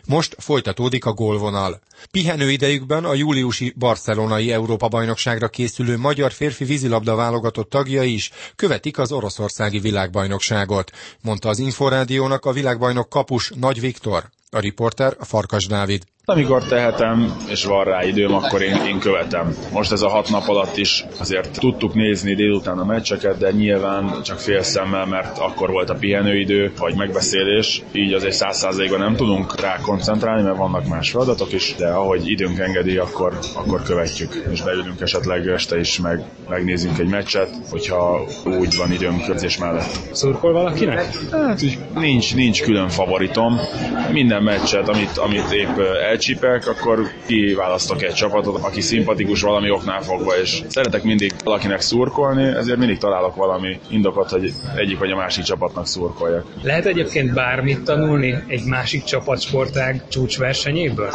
Most folytatódik a gólvonal. Pihenőidejükben a júliusi barcelonai Európa-bajnokságra készülő magyar férfi vízilabda válogatott tagjai is követik az oroszországi világbajnokságot, mondta az Inforádiónak a világbajnok kapus Nagy Viktor. A riporter Farkas Dávid. Amikor tehetem, és van rá időm, akkor én követem. Most ez a 6 nap alatt is azért tudtuk nézni délután a meccseket, de nyilván csak fél szemmel, mert akkor volt a pihenőidő, vagy megbeszélés, így azért 100%-ban nem tudunk rá koncentrálni, mert vannak más feladatok is, de ahogy időnk engedi, akkor követjük, és beülünk esetleg este is, megnézünk egy meccset, hogyha úgy van időnk közés mellett. Szurkol valakinek? Hát nincs külön favoritom. Minden meccset, amit épp elcsípek, akkor kiválasztok egy csapatot, aki szimpatikus valami oknál fogva, és szeretek mindig valakinek szurkolni, ezért mindig találok valami indokot, hogy egyik vagy a másik csapatnak szurkoljak. Lehet egyébként bármit tanulni egy másik csapatsportág csúcsversenyéből?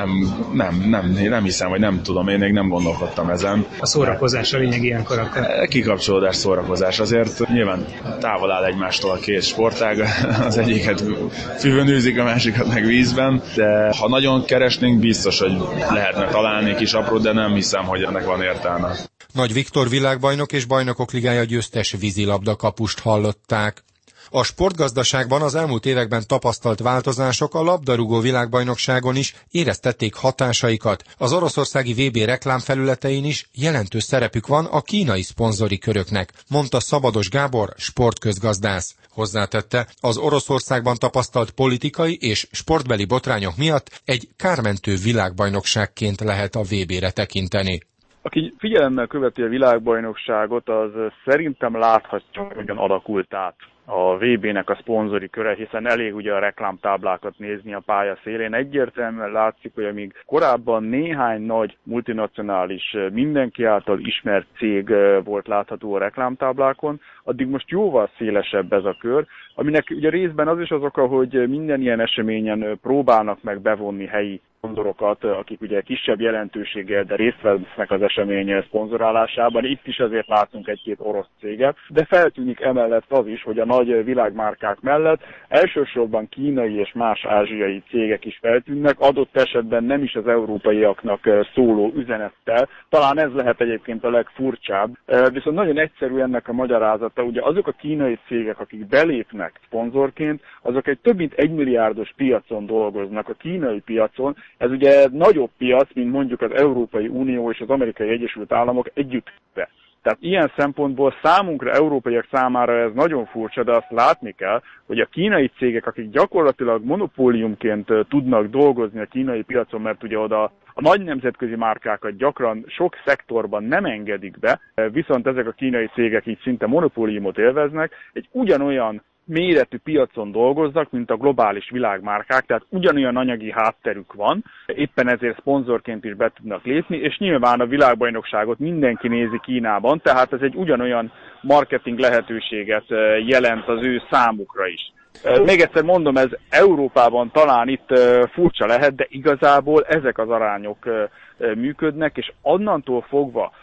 Nem hiszem, vagy nem tudom, én még nem gondolkodtam ezen. A szórakozás a lényeg ilyenkor akkor? Kikapcsolódás, szórakozás. Azért nyilván távol áll egymástól a két sportág, az egyiket füvön űzik, a másikat meg vízben, de ha nagyon keresnénk, biztos, hogy lehetne találni kis aprót, de nem hiszem, hogy ennek van értelme. Nagy Viktor világbajnok és Bajnokok Ligája győztes vízilabda kapust hallották. A sportgazdaságban az elmúlt években tapasztalt változások a labdarúgó világbajnokságon is éreztették hatásaikat. Az oroszországi VB reklámfelületein is jelentős szerepük van a kínai szponzori köröknek, mondta Szabados Gábor, sportközgazdász. Hozzátette, az Oroszországban tapasztalt politikai és sportbeli botrányok miatt egy kármentő világbajnokságként lehet a VB-re tekinteni. Aki figyelemmel követi a világbajnokságot, az szerintem láthatja, hogyan alakult át a VB-nek a szponzori köre, hiszen elég ugye a reklámtáblákat nézni a pálya szélén. Egyértelműen látszik, hogy amíg korábban néhány nagy multinacionális, mindenki által ismert cég volt látható a reklámtáblákon, addig most jóval szélesebb ez a kör, aminek ugye részben az is az oka, hogy minden ilyen eseményen próbálnak meg bevonni helyi szponzorokat, akik ugye kisebb jelentőséggel, de részt vesznek az esemény szponzorálásában. Itt is azért látunk egy-két orosz céget, de feltűnik emellett az is, hogy a nagy világmárkák mellett elsősorban kínai és más ázsiai cégek is feltűnnek, adott esetben nem is az európaiaknak szóló üzenettel. Talán ez lehet egyébként a legfurcsább, viszont nagyon egyszerű ennek a magyarázata. Ugye azok a kínai cégek, akik belépnek szponzorként, azok egy több mint 1 milliárdos piacon dolgoznak, a kínai piacon. Ez ugye nagyobb piac, mint mondjuk az Európai Unió és az Amerikai Egyesült Államok együttve. Tehát ilyen szempontból számunkra, európaiak számára ez nagyon furcsa, de azt látni kell, hogy a kínai cégek, akik gyakorlatilag monopóliumként tudnak dolgozni a kínai piacon, mert ugye oda a nagy nemzetközi márkákat gyakran sok szektorban nem engedik be, viszont ezek a kínai cégek így szinte monopóliumot élveznek, egy ugyanolyan méretű piacon dolgoznak, mint a globális világmárkák, tehát ugyanolyan anyagi hátterük van, éppen ezért szponzorként is be tudnak lépni, és nyilván a világbajnokságot mindenki nézi Kínában, tehát ez egy ugyanolyan marketing lehetőséget jelent az ő számukra is. Még egyszer mondom, ez Európában talán itt furcsa lehet, de igazából ezek az arányok működnek, és onnantól fogva,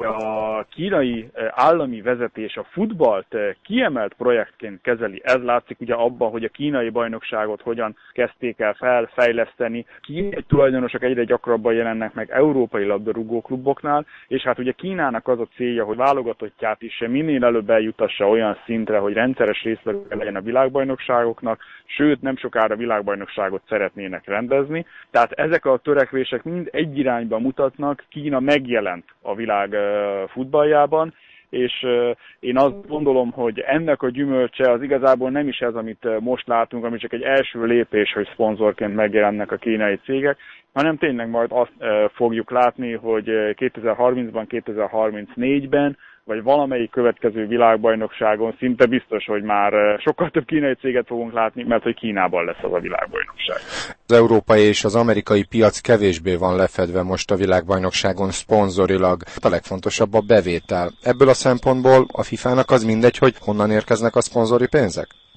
a kínai állami vezetés a futballt kiemelt projektként kezeli. Ez látszik ugye abban, hogy a kínai bajnokságot hogyan kezdték el fejleszteni. Kínai tulajdonosok egyre gyakrabban jelennek meg európai labdarúgókluboknál, és hát ugye Kínának az a célja, hogy válogatottját is minél előbb eljutassa olyan szintre, hogy rendszeres résztvevője legyen a világbajnokságoknak, sőt nem sokára világbajnokságot szeretnének rendezni. Tehát ezek a törekvések mind egy irányba mutatnak, Kína megjelent a világ futballjában, és én azt gondolom, hogy ennek a gyümölcse az igazából nem is ez, amit most látunk, ami csak egy első lépés, hogy szponzorként megjelennek a kínai cégek, hanem tényleg majd azt fogjuk látni, hogy 2030-ban, 2034-ben, vagy valamelyik következő világbajnokságon szinte biztos, hogy már sokkal több kínai céget fogunk látni, mert hogy Kínában lesz az a világbajnokság. Az európai és az amerikai piac kevésbé van lefedve most a világbajnokságon szponzorilag. A legfontosabb a bevétel. Ebből a szempontból a FIFA-nak az mindegy, hogy honnan érkeznek a szponzori pénzek?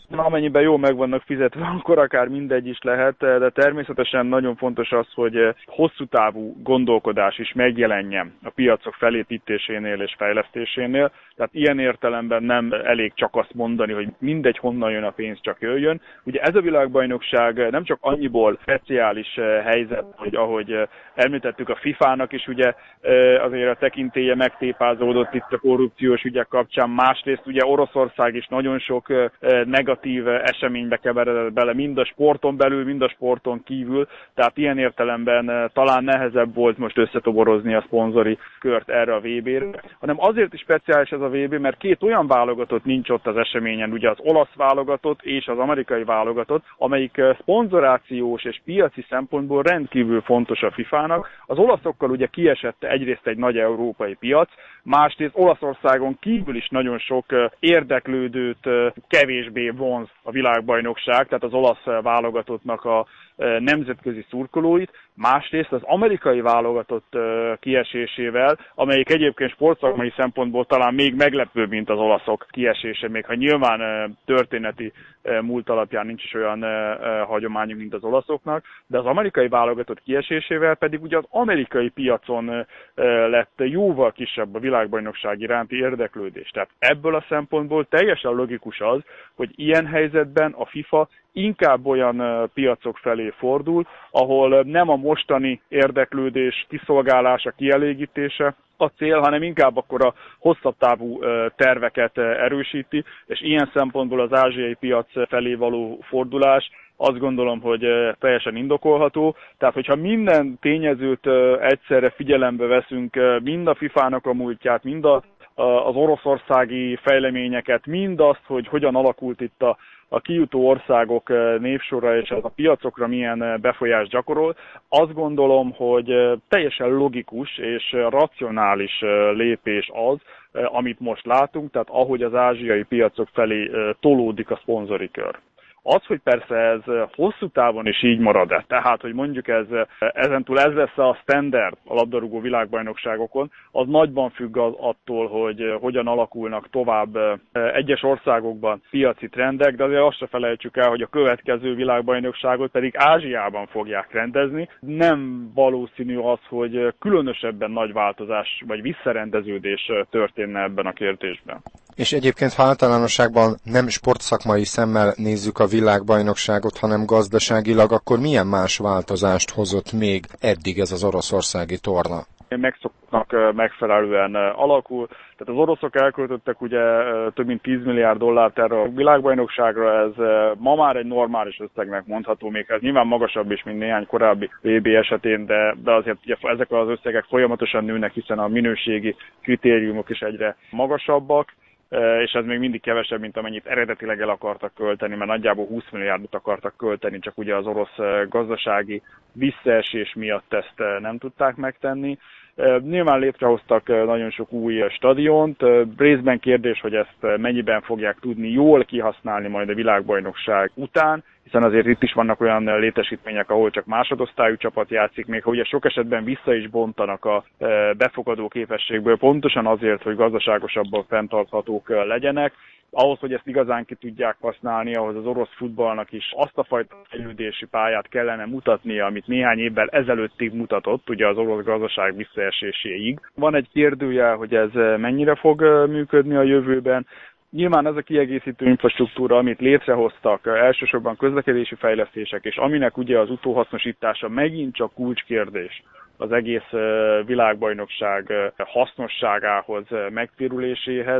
Amennyiben jól meg vannak fizetve, akkor akár mindegy is lehet, de természetesen nagyon fontos az, hogy hosszú távú gondolkodás is megjelenjen a piacok felépítésénél és fejlesztésénél. Tehát ilyen értelemben nem elég csak azt mondani, hogy mindegy honnan jön a pénz, csak jöjjön. Ugye ez a világbajnokság nem csak annyiból speciális helyzet, hogy ahogy említettük, a FIFA-nak is ugye azért a tekintélye megtépázódott itt a korrupciós ügyek kapcsán. Másrészt ugye Oroszország is nagyon sok negatív eseménybe keveredett bele, mind a sporton belül, mind a sporton kívül. Tehát ilyen értelemben talán nehezebb volt most összetoborozni a szponzori kört erre a VB-re, hanem azért is speciális ez a VB, mert két olyan válogatott nincs ott az eseményen, ugye az olasz válogatott és az amerikai válogatott, amelyik szponzorációs és piaci szempontból rendkívül fontos a FIFA-nak. Az olaszokkal ugye kiesett egyrészt egy nagy európai piac, másrészt Olaszországon kívül is nagyon sok érdeklődőt kevésbé vonz a világbajnokság, tehát az olasz válogatottnak a nemzetközi szurkolóit, másrészt az amerikai válogatott kiesésével, amelyik egyébként sportszakmai szempontból talán még meglepőbb, mint az olaszok kiesése, még ha nyilván történeti múlt alapján nincs is olyan hagyományunk, mint az olaszoknak, de az amerikai válogatott kiesésével pedig ugye az amerikai piacon lett jóval kisebb a világbajnokság iránti érdeklődés. Tehát ebből a szempontból teljesen logikus az, hogy ilyen helyzetben a FIFA inkább olyan piacok felé fordul, ahol nem a mostani érdeklődés kiszolgálása, kielégítése a cél, hanem inkább akkor a hosszabb távú terveket erősíti, és ilyen szempontból az ázsiai piac felé való fordulás azt gondolom, hogy teljesen indokolható. Tehát, hogyha minden tényezőt egyszerre figyelembe veszünk, mind a FIFA-nak a múltját, mind az oroszországi fejleményeket, mind azt, hogy hogyan alakult itt a kijutó országok névsora és ez a piacokra milyen befolyást gyakorol, azt gondolom, hogy teljesen logikus és racionális lépés az, amit most látunk, tehát ahogy az ázsiai piacok felé tolódik a szponzori kör. Az, hogy persze ez hosszú távon is így marad-e, tehát, hogy mondjuk ezentúl ez lesz a standard a labdarúgó világbajnokságokon, az nagyban függ attól, hogy hogyan alakulnak tovább egyes országokban piaci trendek, de azért azt se felejtsük el, hogy a következő világbajnokságot pedig Ázsiában fogják rendezni. Nem valószínű az, hogy különösebben nagy változás vagy visszarendeződés történne ebben a kérdésben. És egyébként, ha általánosságban nem sportszakmai szemmel nézzük a világbajnokságot, hanem gazdaságilag, akkor milyen más változást hozott még eddig ez az oroszországi torna? Megszoknak megfelelően alakul. Tehát az oroszok elköltöttek ugye több mint 10 milliárd dollárt erre a világbajnokságra, ez ma már egy normális összegnek mondható, még ez nyilván magasabb is, mint néhány korábbi VB esetén, de azért ugye ezek az összegek folyamatosan nőnek, hiszen a minőségi kritériumok is egyre magasabbak, és ez még mindig kevesebb, mint amennyit eredetileg el akartak költeni, mert nagyjából 20 milliárdot akartak költeni, csak ugye az orosz gazdasági visszaesés miatt ezt nem tudták megtenni. Nyilván létrehoztak nagyon sok új stadiont, részben kérdés, hogy ezt mennyiben fogják tudni jól kihasználni majd a világbajnokság után, hiszen azért itt is vannak olyan létesítmények, ahol csak másodosztályú csapat játszik, még ugye sok esetben vissza is bontanak a befogadó képességből, pontosan azért, hogy gazdaságosabban fenntarthatók legyenek. Ahhoz, hogy ezt igazán ki tudják használni, ahhoz az orosz futballnak is azt a fajta fejlődési pályát kellene mutatnia, amit néhány évvel ezelőttig mutatott, ugye az orosz gazdaság visszaeséséig. Van egy kérdőjel, hogy ez mennyire fog működni a jövőben. Nyilván ez a kiegészítő infrastruktúra, amit létrehoztak, elsősorban közlekedési fejlesztések, és aminek ugye az utóhasznosítása megint csak kulcskérdés az egész világbajnokság hasznosságához, megtérüléséhez,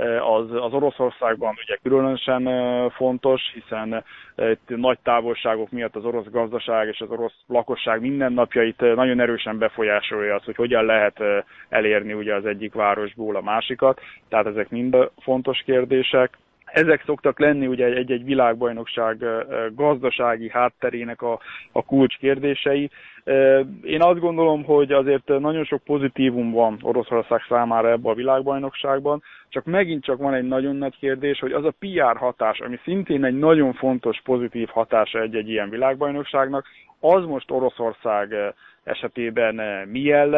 az Oroszországban ugye különösen fontos, hiszen nagy távolságok miatt az orosz gazdaság és az orosz lakosság mindennapjait nagyon erősen befolyásolja az, hogy hogyan lehet elérni ugye az egyik városból a másikat, tehát ezek mind fontos kérdések. Ezek szoktak lenni ugye egy világbajnokság gazdasági hátterének a kulcskérdései. Én azt gondolom, hogy azért nagyon sok pozitívum van Oroszország számára ebben a világbajnokságban, csak megint csak van egy nagyon nagy kérdés, hogy az a PR hatás, ami szintén egy nagyon fontos pozitív hatása egy ilyen világbajnokságnak, az most Oroszország esetében milyen lesz,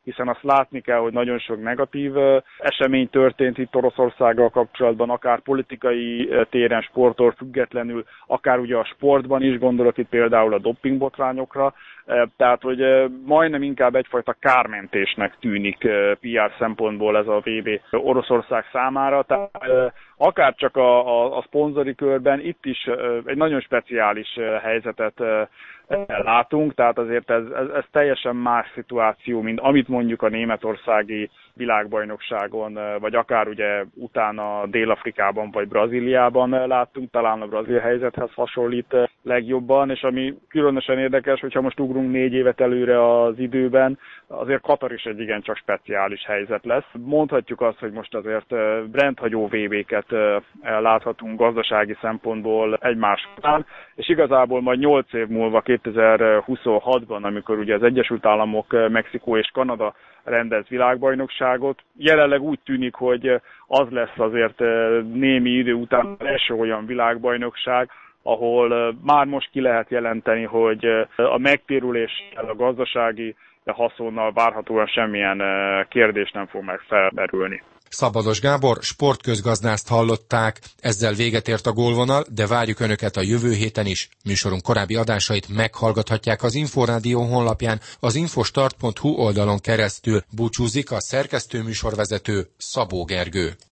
hiszen azt látni kell, hogy nagyon sok negatív esemény történt itt Oroszországgal kapcsolatban, akár politikai téren, sporttól függetlenül, akár ugye a sportban is, gondolok itt például a dopingbotrányokra, tehát, hogy majdnem inkább egyfajta kármentésnek tűnik PR szempontból ez a VB Oroszország számára, tehát akár csak a szponzori körben itt is egy nagyon speciális helyzetet látunk, tehát azért ez teljesen más szituáció, mint amit mondjuk a németországi világbajnokságon, vagy akár ugye utána Dél-Afrikában vagy Brazíliában láttunk, talán a brazil helyzethez hasonlít legjobban, és ami különösen érdekes, hogyha most ugrunk 4 évet előre az időben, azért Katar is egy igencsak speciális helyzet lesz. Mondhatjuk azt, hogy most azért rendhagyó VB-ket láthatunk gazdasági szempontból egymás után, és igazából majd 8 év múlva 2026-ban, amikor ugye az Egyesült Államok, Mexikó és Kanada rendez világbajnokságot. Jelenleg úgy tűnik, hogy az lesz azért némi idő után az első olyan világbajnokság, ahol már most ki lehet jelenteni, hogy a megtérüléssel, a gazdasági haszonnal várhatóan semmilyen kérdés nem fog meg felmerülni. Szabados Gábor sportközgazdászt hallották, ezzel véget ért a gólvonal, de várjuk Önöket a jövő héten is. Műsorunk korábbi adásait meghallgathatják az Inforádió honlapján, az infostart.hu oldalon keresztül. Búcsúzik a szerkesztő műsorvezető Szabó Gergő.